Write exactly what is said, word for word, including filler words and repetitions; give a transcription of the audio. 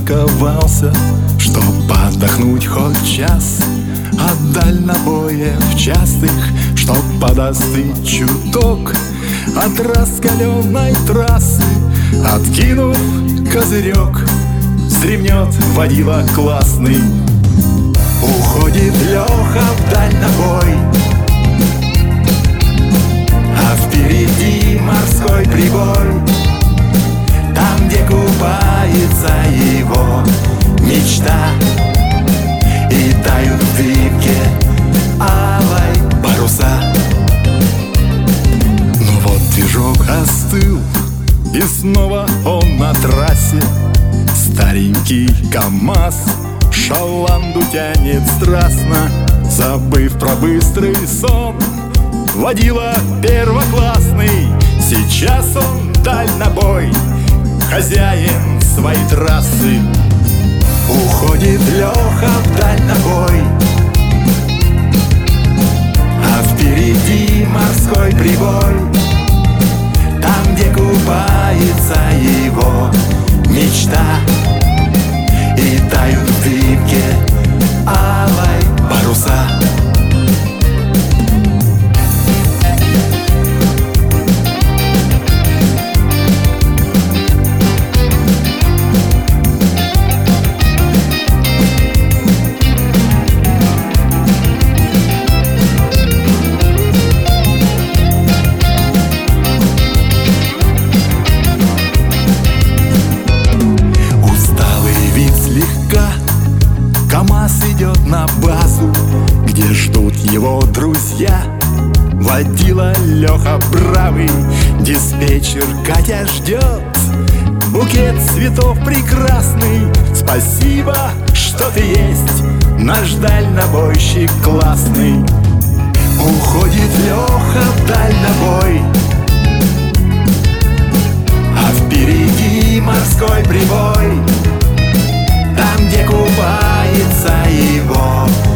припарковался, чтоб отдохнуть хоть час от дальнобоев частых, чтоб подостыть чуток от раскаленной трассы. Откинув козырек, стремнет водила классный. Уходит Леха в дальнобой, а впереди морской прибой, там, где купается его мечта, и тают в дымке алой паруса. Ну вот движок остыл, и снова он на трассе. Старенький КамАЗ шаланду тянет страстно, забыв про быстрый сон. Водила первоклассный, сейчас он дальнобой, хозяин своей трассы. Уходит Леха в дальнобой, а впереди морской прибой, там, где купается его мечта, и тают в дымке алой паруса. КамАЗ идет на базу, где ждут его друзья. Водила Леха бравый, диспетчер Катя ждет. Букет цветов прекрасный, спасибо, что ты есть, наш дальнобойщик классный. Уходит Леха в дальнобой, а впереди морской прибой, там, где купается его